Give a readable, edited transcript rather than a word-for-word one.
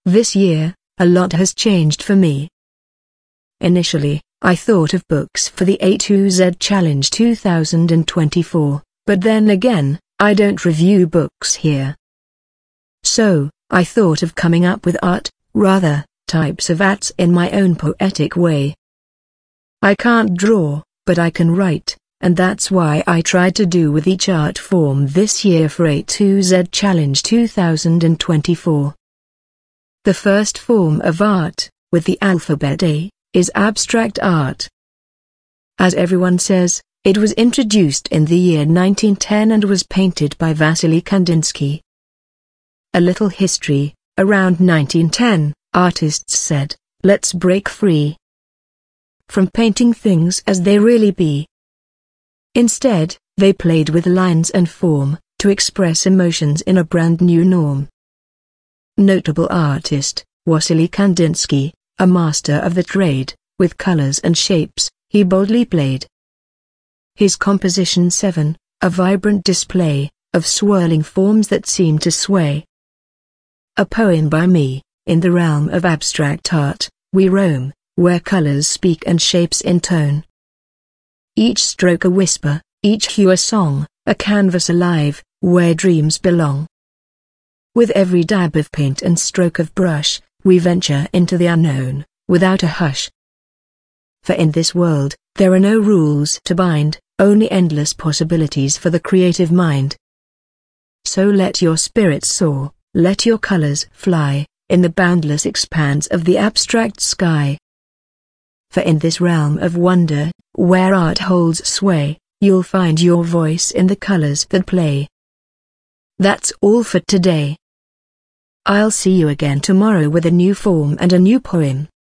This year, a lot has changed for me. Initially, I thought of books for the A2Z Challenge 2024, but then again, I don't review books here. So, I thought of coming up with types of arts in my own poetic way. I can't draw, but I can write, and that's why I tried to do with each art form this year for A2Z Challenge 2024. The first form of art, with the alphabet A, is abstract art. As everyone says, it was introduced in the year 1910 and was painted by Vasily Kandinsky. A little history: around 1910, artists said, let's break free from painting things as they really be. Instead, they played with lines and form, to express emotions in a brand new norm. Notable artist, Vasily Kandinsky, a master of the trade, with colors and shapes, he boldly played. His composition 7, a vibrant display, of swirling forms that seem to sway. A poem by me: in the realm of abstract art, we roam, where colors speak and shapes intone. Each stroke a whisper, each hue a song, a canvas alive, where dreams belong. With every dab of paint and stroke of brush, we venture into the unknown, without a hush. For in this world, there are no rules to bind, only endless possibilities for the creative mind. So let your spirit soar, let your colors fly, in the boundless expanse of the abstract sky. For in this realm of wonder, where art holds sway, you'll find your voice in the colors that play. That's all for today. I'll see you again tomorrow with a new form and a new poem.